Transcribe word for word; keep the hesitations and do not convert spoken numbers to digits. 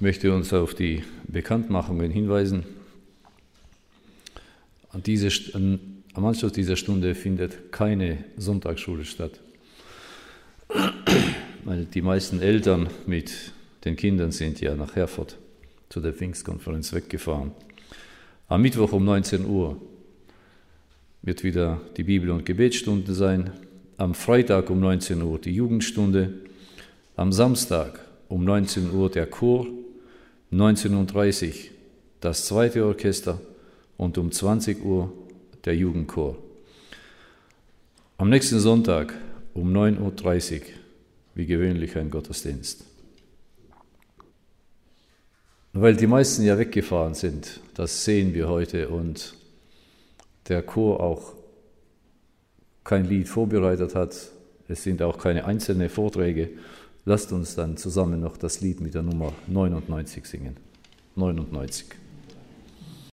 möchte uns auf die Bekanntmachungen hinweisen. An diese, an, am Anschluss dieser Stunde findet keine Sonntagsschule statt, weil die meisten Eltern mit den Kindern sind ja nach Herford zu der Pfingstkonferenz weggefahren. Am Mittwoch um neunzehn Uhr wird wieder die Bibel- und Gebetsstunde sein. Am Freitag um neunzehn Uhr die Jugendstunde. Am Samstag um neunzehn Uhr der Chor. neunzehn Uhr dreißig das zweite Orchester und um zwanzig Uhr der Jugendchor. Am nächsten Sonntag um neun Uhr dreißig wie gewöhnlich ein Gottesdienst. Weil die meisten ja weggefahren sind, das sehen wir heute, und der Chor auch kein Lied vorbereitet hat, es sind auch keine einzelnen Vorträge, lasst uns dann zusammen noch das Lied mit der Nummer neunundneunzig singen. neunundneunzig.